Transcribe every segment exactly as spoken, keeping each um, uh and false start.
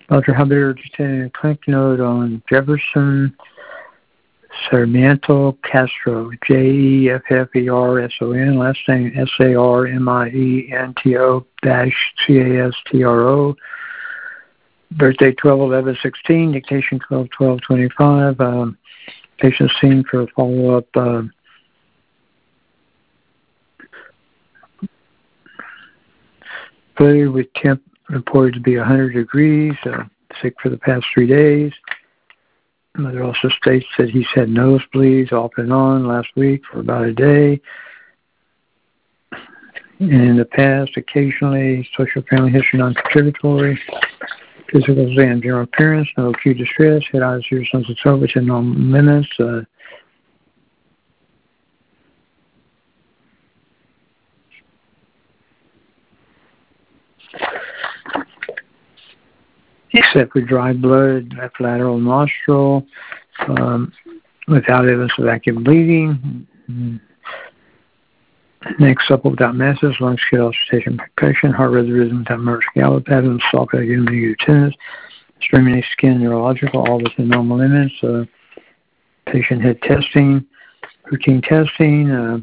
Doctor Javier detained a clinic note on Jefferson Sarmiento Castro, J E F F E R S O N, last name S A R M I E N T O dash C A S T R O. Birthday twelve eleven sixteen, dictation twelve twelve twenty-five. Um, patient seen for a follow-up uh, flu with temp reported to be one hundred degrees, uh, sick for the past three days. Mother also states that he's had nosebleeds off and on last week for about a day. In the past, occasionally, social family history non-contributory. Physical exam, general appearance, no acute distress, head, eyes, ears, sensitive, which are normal limits. Uh, except for dry blood, left lateral nostril, um, without evidence of active bleeding. Neck supple without masses, lungs, kid auscultation, percussion, heart rate rhythm without murmurs, gallop patterns, soft agility, tennis, streaming skin, neurological, all within normal limits. Uh, patient had testing, routine testing. Uh,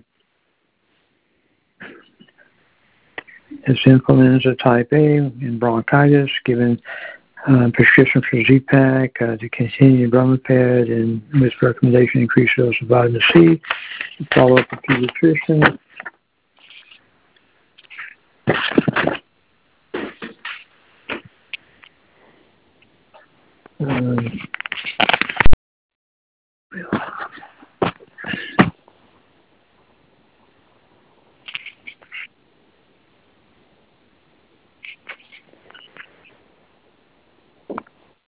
has influenza type A and bronchitis, given uh, prescription for Z-Pak uh, to continue Bromoped and with recommendation increase dose of vitamin C. Follow up with pediatrician. Uh,